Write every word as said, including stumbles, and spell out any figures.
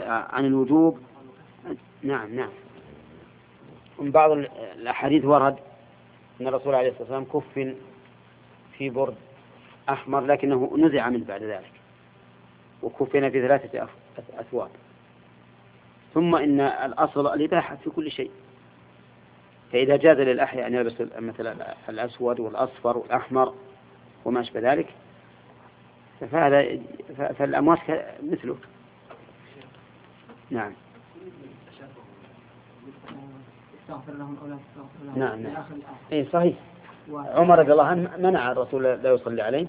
عن الوجوب. نعم نعم. من بعض الأحاديث ورد أن الرسول عليه الصلاة والسلام كفن في برد أحمر لكنه نزع منه بعد ذلك، وكفن في ثلاثة أثواب. ثم إن الأصل الإباحة في كل شيء، فإذا جاز للأحياء أن يلبس مثلا الأسود والأصفر والأحمر وما أشبه ذلك فهذا فالأموات مثله. نعم نعم نعم. إيه صحيح. عمر رضي الله عنه منع الرسول لا يصلي عليه